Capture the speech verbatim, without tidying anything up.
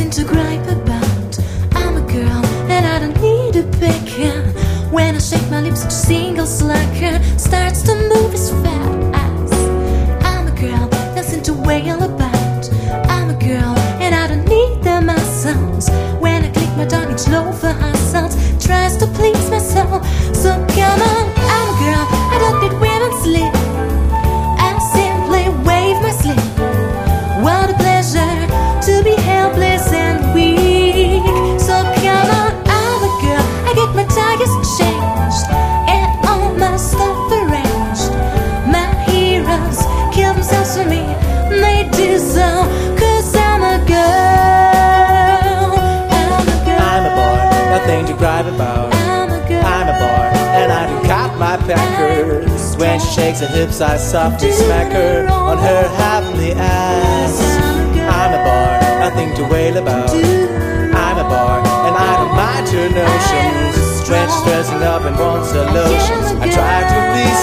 nothing to gripe about. I'm a girl and I don't need a picker. When I shake my lips, each single slacker starts to move as fast. I'm a girl, nothing to wail about. I'm a girl and I don't need the muscles. When I click my tongue, each loafer hustles, tries to please my soul. So come on, I'm a girl, I don't need women's lip. I simply wave my slip. What a pleasure to be helpless and weak. So come on, I'm a girl, I get my tires changed and all my stuff arranged. My heroes kill themselves for me, they do so, cause I'm a girl. I'm a girl. I'm a boy, nothing to gripe about. I'm a girl. I'm a boy, and I do got my pecker. When she shakes her hips, I softly smack her on her heavenly ass. I'm a boy, nothing to wail about. I'm a boy, and I don't mind her notions. When she's dressing up and wants a lotion, I try to please